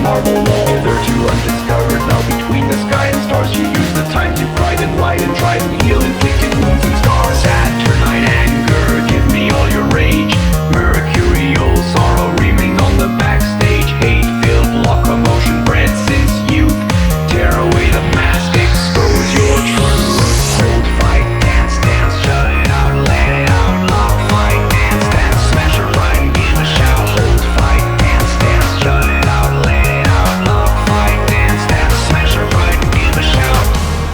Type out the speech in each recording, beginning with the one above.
jagged marble wall. Hitherto undiscovered, now between the sky and stars, you use the time to cried and lied and tried and heal inflicted wounds and scars. Saturnine anger, give me all your rage. Mercurial sorrow remains on the backstage. Hate-filled locomotion bred since youth. Tear away the mask, expose your truth. Hold, fight, dance, dance, shut it out, let it out. Lock, fight, dance, dance, smash her right and give a shout. Hold, fight, dance, dance, shut it out, let it out. Lock, fight, dance, dance, smash her right and give a shout.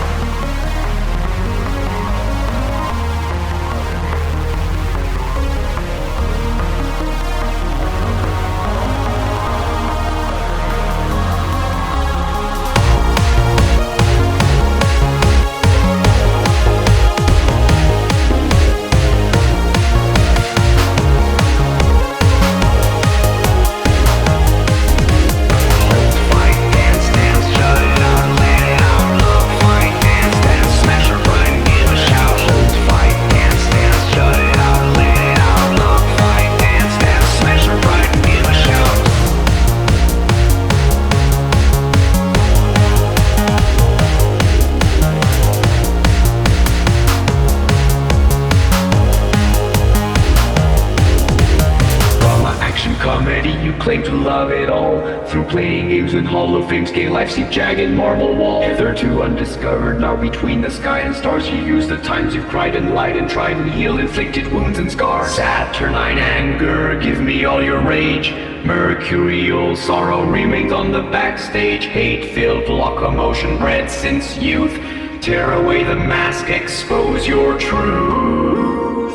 Comedy, you claim to love it all. Through playing games in Hall of Fame's gay life, see jagged marble wall. Hitherto undiscovered, now between the sky and stars, you use the times you've cried and lied and tried and heal inflicted wounds and scars. Saturnine anger, give me all your rage. Mercurial sorrow remains on the backstage. Hate-filled locomotion bred since youth. Tear away the mask, expose your truth.